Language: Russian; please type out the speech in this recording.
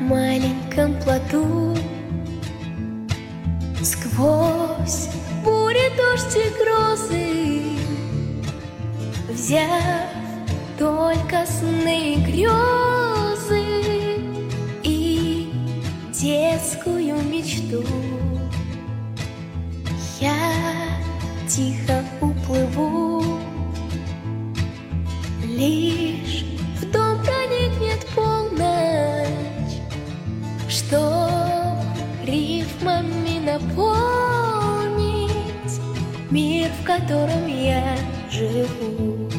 маленьком плоту. Сквозь бури, дождь и грозы, взяв только сны и грезы и детскую мечту, я тихо уплыву. Лишь в дом проникнет полночь, чтоб рифмами наполнить мир, в котором я живу.